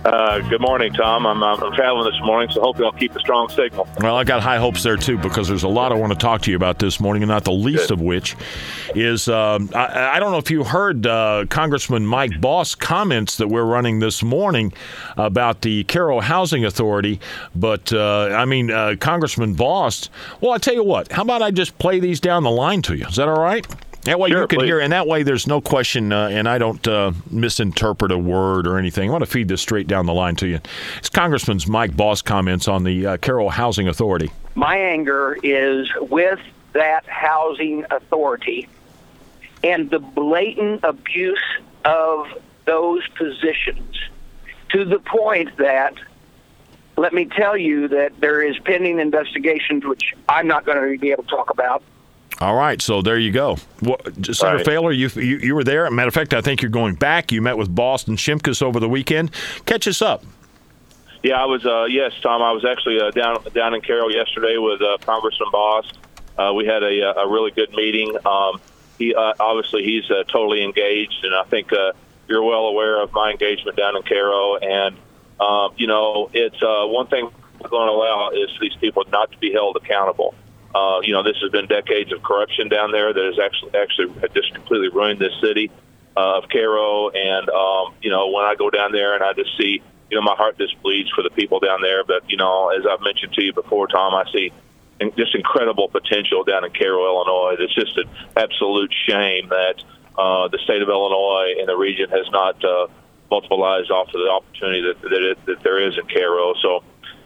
Good morning, Tom. I'm traveling this morning, so hopefully I'll keep a strong signal. Well, I got high hopes there, too, because there's a lot I want to talk to you about this morning, and not the least of which is, I don't know if you heard Congressman Mike Boss' comments that we're running this morning about the Cairo Housing Authority, but, Congressman Boss, well, I tell you what, how about I just play these down the line to you? Is that all right? That way you can hear, and that way there's no question, and I don't misinterpret a word or anything. I want to feed this straight down the line to you. It's Congressman Mike Boss' comments on the Cairo Housing Authority. My anger is with that housing authority and the blatant abuse of those positions to the point that, let me tell you that there is pending investigations, which I'm not going to be able to talk about. All right, so there you go. Well, Senator Failor, you were there. As a matter of fact, I think you're going back. You met with Boston Shimkus over the weekend. Catch us up. Yeah, I was. Yes, Tom. I was actually down in Cairo yesterday with Congressman Boss. We had a really good meeting. He's totally engaged, and I think you're well aware of my engagement down in Cairo. And it's one thing we're going to allow is for these people not to be held accountable. This has been decades of corruption down there that has actually just completely ruined this city of Cairo. And, when I go down there and I just see, my heart just bleeds for the people down there. But, as I've mentioned to you before, Tom, I see just incredible potential down in Cairo, Illinois. It's just an absolute shame that the state of Illinois and the region has not multiplied off of the opportunity that there is in Cairo. So,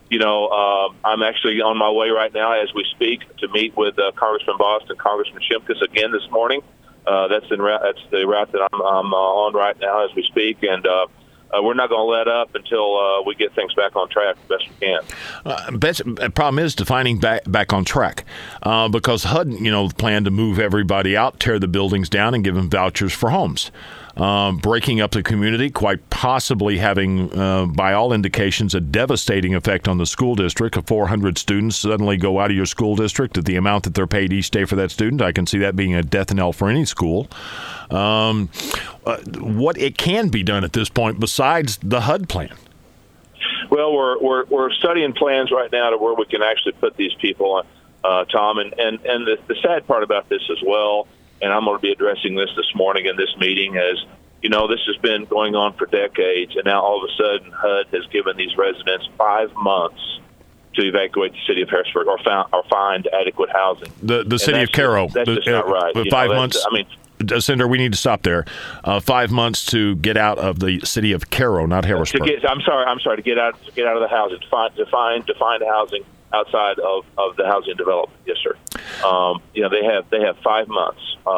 I'm actually on my way right now as we speak to meet with Congressman Boss and Congressman Shimkus again this morning. That's the route that I'm on right now as we speak, and we're not going to let up until we get things back on track the best we can. The problem is defining back on track because HUD, planned to move everybody out, tear the buildings down, and give them vouchers for homes. Breaking up the community, quite possibly having, by all indications, a devastating effect on the school district. If 400 students suddenly go out of your school district at the amount that they're paid each day for that student, I can see that being a death knell for any school. What it can be done at this point besides the HUD plan? Well, we're studying plans right now to where we can actually put these people on, Tom. And the sad part about this as well, and I'm going to be addressing this morning in this meeting, as this has been going on for decades, and now all of a sudden HUD has given these residents 5 months to evacuate the city of Harrisburg or find adequate housing. The city of Cairo. That's just not right. 5 months. Senator, we need to stop there. 5 months to get out of the city of Cairo, not Harrisburg. I'm sorry. To get out of the housing, to find housing outside of the housing development. Yes, sir. They have 5 months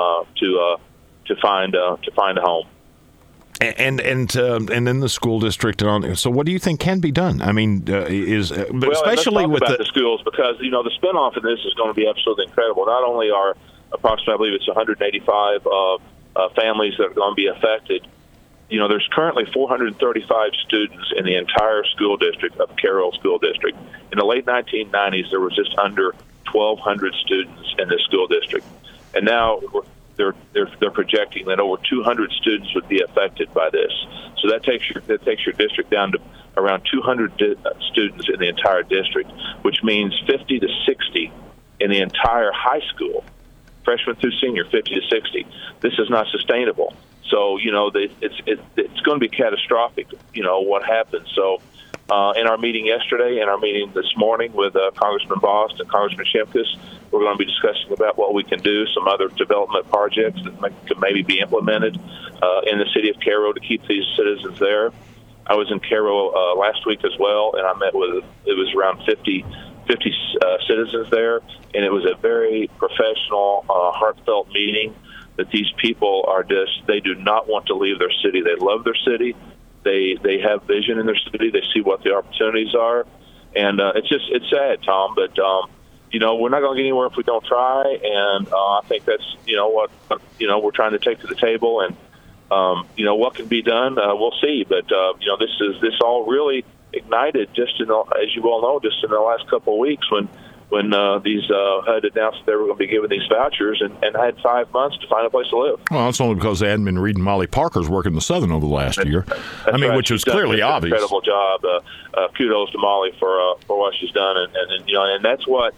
to find a home. And then the school district and on. So what do you think can be done? I mean, especially with the schools, because the spinoff of this is going to be absolutely incredible. Not only are approximately, I believe it's 185 families that are going to be affected. There's currently 435 students in the entire school district of Cairo School District. In the late 1990s, there was just under 1,200 students in this school district, and now they're projecting that over 200 students would be affected by this. So that takes your district down to around 200 students in the entire district, which means 50 to 60 in the entire high school, freshman through senior, 50 to 60. This is not sustainable. So it's going to be catastrophic. What happens. So in our meeting yesterday and our meeting this morning with Congressman Boss and Congressman Shimkus, we're going to be discussing about what we can do, some other development projects that could maybe be implemented in the city of Cairo to keep these citizens there. I was in Cairo last week as well, and I met with, it was around 50 citizens there, and it was a very professional, heartfelt meeting. That these people are they do not want to leave their city. They love their city. They have vision in their city. They see what the opportunities are, and it's sad, Tom. But we're not going to get anywhere if we don't try. And I think that's what we're trying to take to the table, and what can be done. We'll see. But this all really ignited just as you well know, just in the last couple of weeks when when these HUD announced they were going to be giving these vouchers, and had 5 months to find a place to live. Well, it's only because they hadn't been reading Molly Parker's work in the Southern over the last year. I mean, right. which was clearly obvious. Incredible job. Kudos to Molly for what she's done, and that's what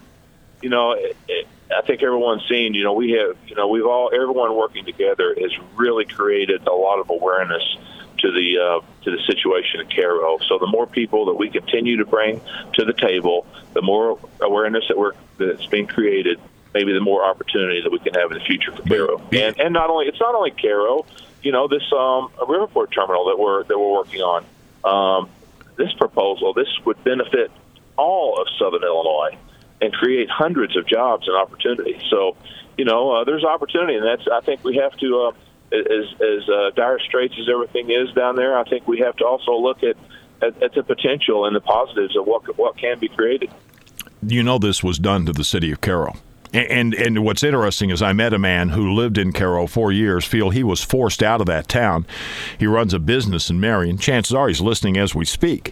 I think everyone's seen. Everyone working together has really created a lot of awareness to the situation in Cairo. So the more people that we continue to bring to the table, the more awareness that's being created, maybe the more opportunity that we can have in the future for Cairo. And it's not only Cairo. This Riverport terminal that we're working on. This proposal, this would benefit all of Southern Illinois and create hundreds of jobs and opportunities. So, there's opportunity, and I think we have to. As dire straits as everything is down there, I think we have to also look at the potential and the positives of what can be created. This was done to the city of Cairo. And what's interesting is I met a man who lived in Cairo 4 years, feel he was forced out of that town. He runs a business in Marion. Chances are he's listening as we speak.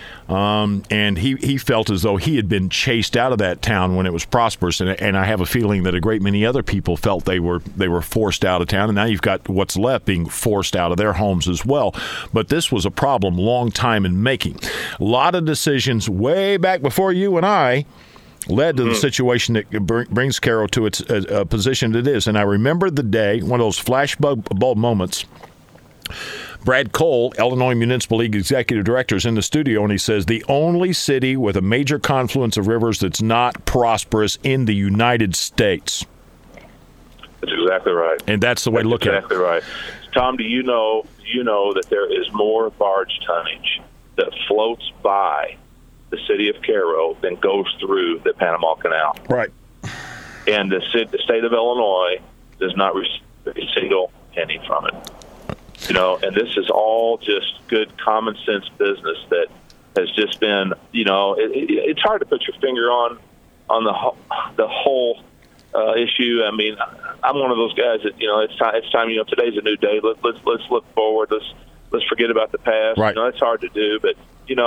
And he felt as though he had been chased out of that town when it was prosperous, and I have a feeling that a great many other people felt they were forced out of town, and now you've got what's left being forced out of their homes as well. But this was a problem long time in making. A lot of decisions way back before you and I led to the situation that brings Cairo to its position it is. And I remember the day, one of those flashbulb moments. Brad Cole, Illinois Municipal League Executive Director, is in the studio, and he says, the only city with a major confluence of rivers that's not prosperous in the United States. That's exactly right. And that's the way to look at it. Exactly right. Tom, do you know that there is more barge tonnage that floats by the city of Cairo than goes through the Panama Canal? Right. And the state of Illinois does not receive a single penny from it. And this is all just good common sense business that has just been, it's hard to put your finger on the whole issue. I mean, I'm one of those guys that, it's time, today's a new day. Let's look forward. Let's forget about the past. Right. It's hard to do, but,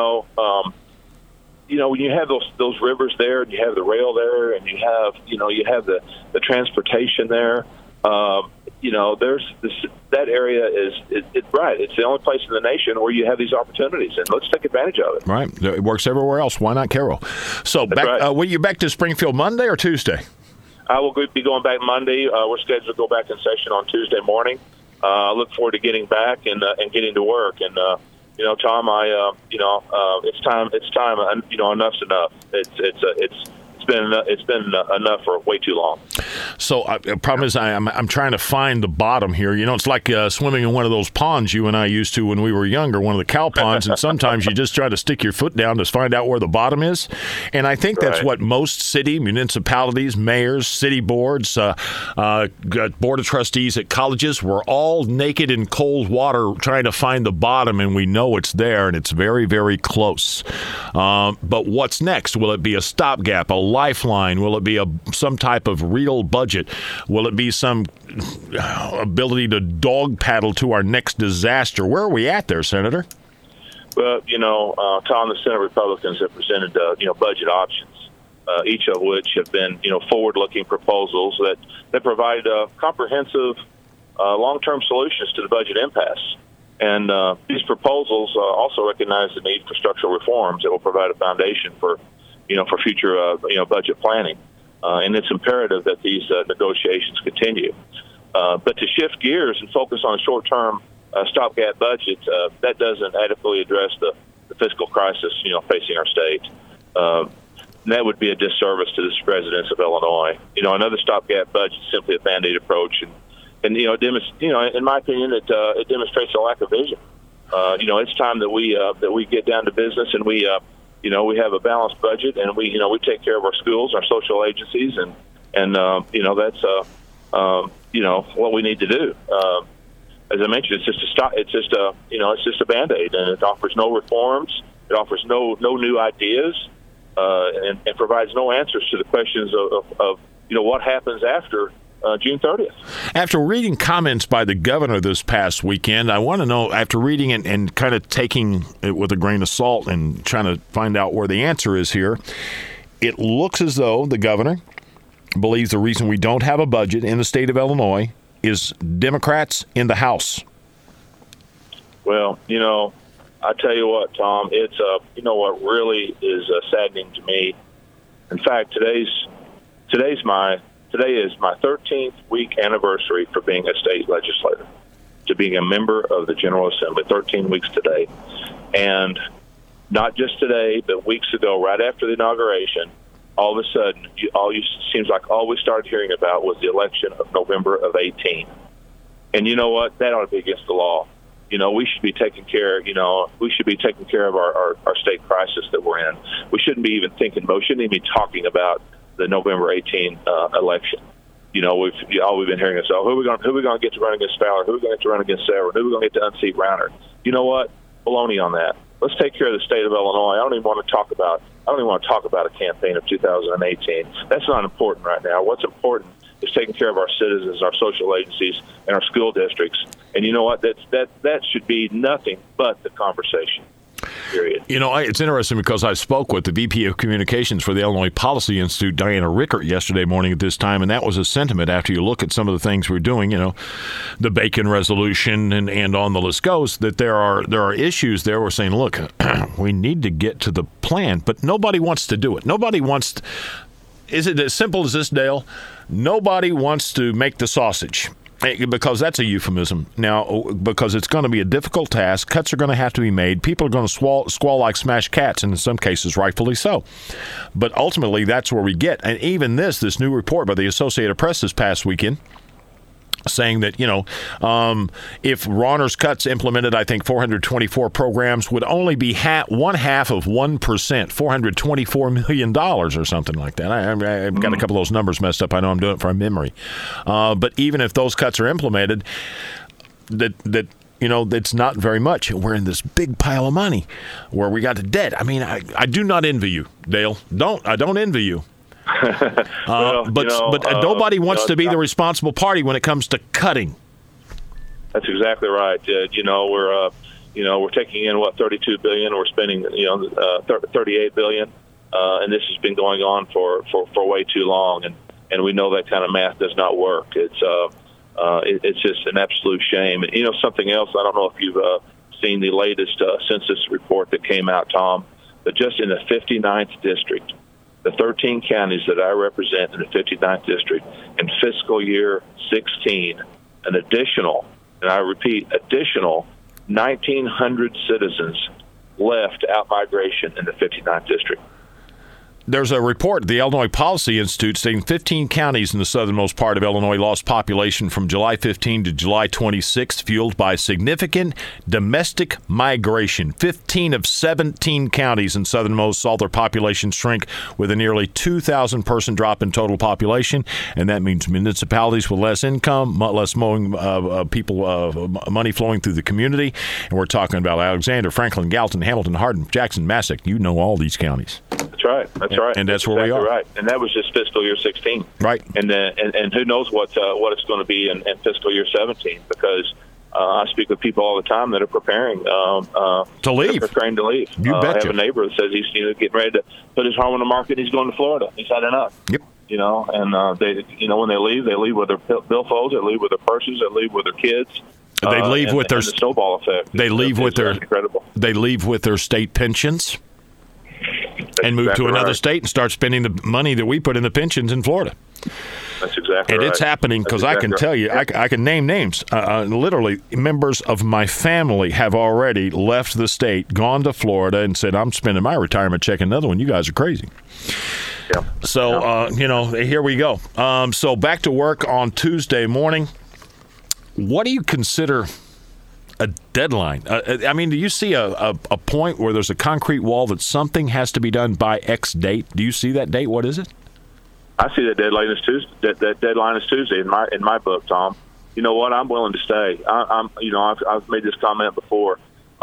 when you have those rivers there and you have the rail there and you have the transportation there, there's that area is right. It's the only place in the nation where you have these opportunities, and let's take advantage of it. Right. It works everywhere else. Why not Cairo? So, will you back to Springfield Monday or Tuesday? I will be going back Monday. We're scheduled to go back in session on Tuesday morning. I look forward to getting back and getting to work. And Tom, it's time. Enough's enough. It's been enough for way too long. So the problem is I'm trying to find the bottom here. It's like swimming in one of those ponds you and I used to when we were younger, one of the cow ponds, and sometimes you just try to stick your foot down to find out where the bottom is. And I think that's what most city, municipalities, mayors, city boards, board of trustees at colleges, we're all naked in cold water trying to find the bottom, and we know it's there, and it's very, very close. But what's next? Will it be a stopgap, a lifeline? Will it be some type of real budget? Will it be some ability to dog paddle to our next disaster? Where are we at there, Senator? Well, Tom, the Senate Republicans have presented, budget options, each of which have been, forward-looking proposals that provide comprehensive, long-term solutions to the budget impasse. And these proposals also recognize the need for structural reforms that will provide a foundation for future, budget planning. And it's imperative that these negotiations continue. But to shift gears and focus on a short-term stopgap budget, that doesn't adequately address the fiscal crisis, facing our state. And that would be a disservice to the residents of Illinois. Another stopgap budget is simply a Band-Aid approach, and in my opinion, it demonstrates a lack of vision. It's time that we get down to business and we have a balanced budget, and we take care of our schools, our social agencies, and that's what we need to do. As I mentioned, it's just a Band-Aid, and it offers no reforms. It offers no new ideas, and provides no answers to the questions of what happens after June 30th. After reading comments by the governor this past weekend, I want to know, after reading it and kind of taking it with a grain of salt and trying to find out where the answer is here, it looks as though the governor believes the reason we don't have a budget in the state of Illinois is Democrats in the House. Well, I tell you what, Tom, it's what really is saddening to me. In fact, today is my 13th week anniversary for being a state legislator, to being a member of the General Assembly. 13 weeks today, and not just today, but weeks ago, right after the inauguration, all of a sudden, seems like all we started hearing about was the election of November of 18. And you know what? That ought to be against the law. We should be taking care. We should be taking care of our state crisis that we're in. We shouldn't be even thinking. We shouldn't even be talking about the November 18 election. All we've been hearing is, who are we going to get to run against Fowler? Who are we going to get to run against Sarah? Who are we going to get to unseat Rauner? You know what? Baloney on that. Let's take care of the state of Illinois. I don't even want to talk about a campaign of 2018. That's not important right now. What's important is taking care of our citizens, our social agencies, and our school districts. And you know what? That should be nothing but the conversation. Period. It's interesting because I spoke with the VP of Communications for the Illinois Policy Institute, Diana Rickert, yesterday morning at this time, and that was a sentiment after you look at some of the things we're doing, the Bacon resolution and on the list goes, that there are issues there. We're saying, look, we need to get to the plan, but nobody wants to do it. Nobody wants to. Is it as simple as this, Dale? Nobody wants to make the sausage. Because that's a euphemism now, because it's going to be a difficult task. Cuts are going to have to be made. People are going to squall like smashed cats, and in some cases, rightfully so. But ultimately, that's where we get. And even this new report by the Associated Press this past weekend, saying that, if Rauner's cuts implemented, I think 424 programs would only be one half of 1%, $424 million or something like that. I've got a couple of those numbers messed up. I know I'm doing it from memory. But even if those cuts are implemented, it's not very much. We're in this big pile of money where we got the debt. I mean, I do not envy you, Dale. I don't envy you. But nobody wants to be the responsible party when it comes to cutting. That's exactly right. We're taking in $32 billion. We're spending $38 billion, and this has been going on for way too long. And we know that kind of math does not work. It's just an absolute shame. And something else. I don't know if you've seen the latest census report that came out, Tom, but just in the 59th district. The 13 counties that I represent in the 59th district in fiscal year 16, an additional, and I repeat, additional 1,900 citizens left out-migration in the 59th district. There's a report at the Illinois Policy Institute stating 15 counties in the southernmost part of Illinois lost population from July 15 to July 26, fueled by significant domestic migration. 15 of 17 counties in southernmost saw their population shrink with a nearly 2,000 person drop in total population, and that means municipalities with less income, less money flowing through the community. And we're talking about Alexander, Franklin, Gallatin, Hamilton, Hardin, Jackson, Massac. You know all these counties. That's right. That's right. And that's where we are. Right. And that was just fiscal year 16. Right. And who knows what it's going to be in fiscal year 17, because I speak with people all the time that are preparing to leave. Preparing to leave. You betcha. I have a neighbor that says he's getting ready to put his home on the market. He's going to Florida. He's had enough. Yep. And they, when they leave with their billfolds. They leave with their purses. They leave with their kids. They leave with their the snowball effect. They leave with their incredible. They leave with their state pensions. And move to another state and start spending the money that we put in the pensions in Florida. That's exactly right. And it's happening because I can tell you, I can name names. Literally, members of my family have already left the state, gone to Florida, and said, I'm spending my retirement check another one. You guys are crazy. Yeah. So, here we go. So back to work on Tuesday morning. What do you consider a deadline? Do you see a point where there's a concrete wall that something has to be done by X date? Do you see that date? What is it? I see that deadline is Tuesday. That deadline is Tuesday in my book, Tom. You know what? I'm willing to stay. I've made this comment before.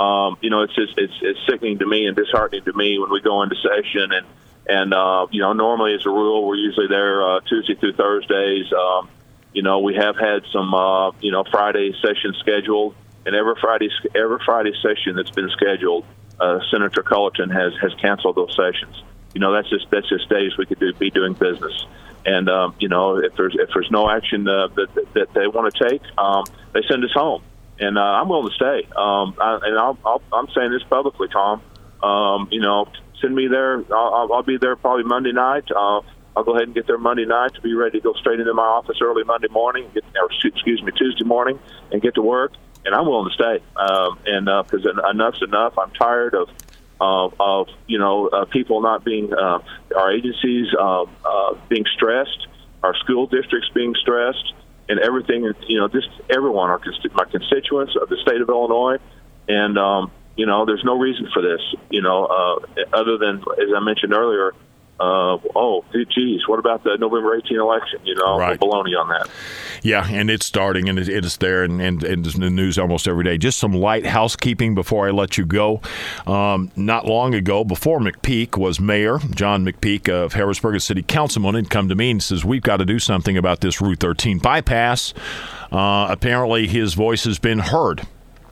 It's sickening to me and disheartening to me when we go into session and normally as a rule we're usually there Tuesday through Thursdays. We have had some Friday sessions scheduled. And every Friday session that's been scheduled, Senator Cullerton has canceled those sessions. that's just days we could be doing business. And if there's no action that they want to take, they send us home, and I'm willing to stay. I'm saying this publicly, Tom. Send me there. I'll be there probably Monday night. I'll go ahead and get there Monday night to be ready to go straight into my office early Monday morning, Tuesday morning, and get to work. And I'm willing to stay. Because enough's enough. I'm tired of people not being, our agencies being stressed, our school districts being stressed, and everything. Just everyone, my constituents of the state of Illinois, and there's no reason for this. Other than, as I mentioned earlier. What about the November 18 election? Right. Baloney on that. Yeah, and it's starting, and it's there, and it's in the news almost every day. Just some light housekeeping before I let you go. Not long ago, before McPeak was mayor, John McPeak of Harrisburg, a city councilman, had come to me and says, we've got to do something about this Route 13 bypass. Apparently, his voice has been heard.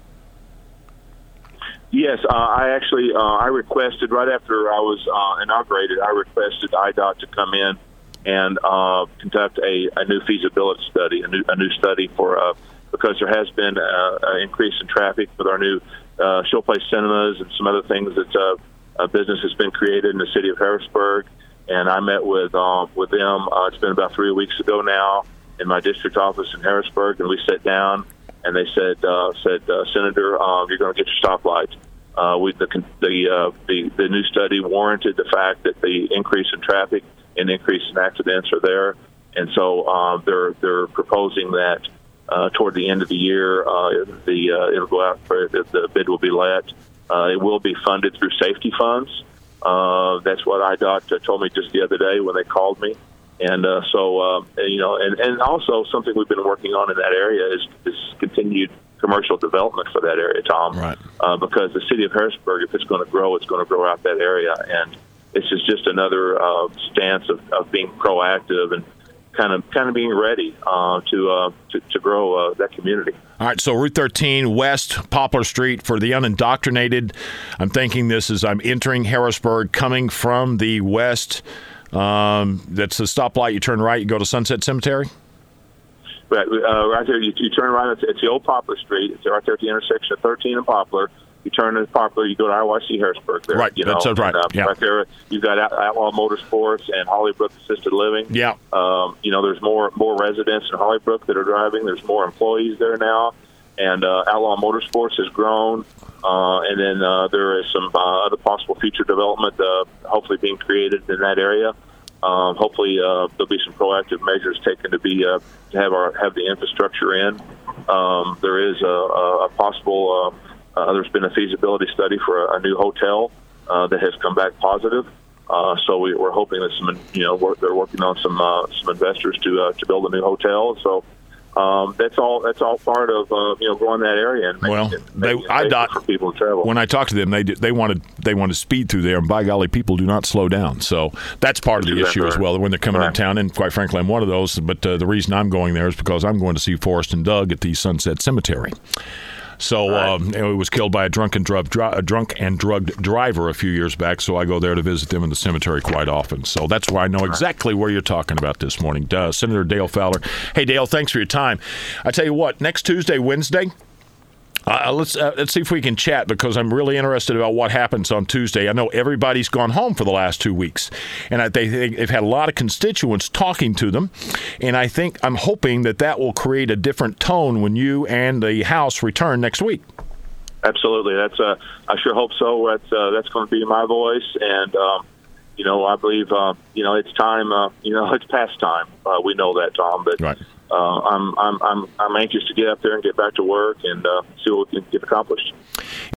Yes, I requested right after I was inaugurated. I requested IDOT to come in and conduct a new feasibility study, a new study for because there has been an increase in traffic with our new Showplace Cinemas and some other things that business has been created in the city of Harrisburg. And I met with them. It's been about 3 weeks ago now in my district office in Harrisburg, and we sat down. And they said, Senator, you're going to get your stoplight. The new study warranted the fact that the increase in traffic and increase in accidents are there, and so they're proposing that toward the end of the year, it'll go out for the bid will be let. It will be funded through safety funds. That's what IDOT told me just the other day when they called me. And and also something we've been working on in that area is continued commercial development for that area, Tom. Right. Because the city of Harrisburg, if it's going to grow, it's going to grow out that area, and this is just another stance of being proactive and kind of being ready to grow that community. All right, so Route 13 West Poplar Street for the unindoctrinated. I'm thinking this as I'm entering Harrisburg, coming from the west. That's the stoplight. You turn right, you go to Sunset Cemetery. Right there, you turn right. It's the old Poplar Street. It's right there at the intersection of 13 and Poplar. You turn into Poplar, you go to IYC Harrisburg. There, right, that's right. Yeah. Right there, you've got Outlaw Motorsports and Hollybrook Assisted Living. Yeah. There's more residents in Hollybrook that are driving. There's more employees there now, and Outlaw Motorsports has grown. And then there is some other possible future development, hopefully being created in that area. Hopefully, there'll be some proactive measures taken to have the infrastructure in. There is a possible. There's been a feasibility study for a new hotel that has come back positive. So we're hoping that they're working on some investors to build a new hotel. So. That's all part of growing that area and making it for people to travel. When I talked to them, they wanted to speed through there, and by golly, people do not slow down. So that's part of the issue as well when they're coming in town. And quite frankly, I'm one of those. But the reason I'm going there is because I'm going to see Forrest and Doug at the Sunset Cemetery. So he was killed by a drunk and drugged driver a few years back, so I go there to visit them in the cemetery quite often. So that's why I know exactly where you're talking about this morning. Senator Dale Fowler. Hey, Dale, thanks for your time. I tell you what, next Tuesday, Wednesday, let's see if we can chat, because I'm really interested about what happens on Tuesday. I know everybody's gone home for the last 2 weeks, and they've had a lot of constituents talking to them, and I'm hoping that will create a different tone when you and the House return next week. Absolutely. I sure hope so. That's going to be my voice, and I believe it's time. It's past time. We know that, Tom, but. Right. I'm anxious to get up there and get back to work and see what we can get accomplished.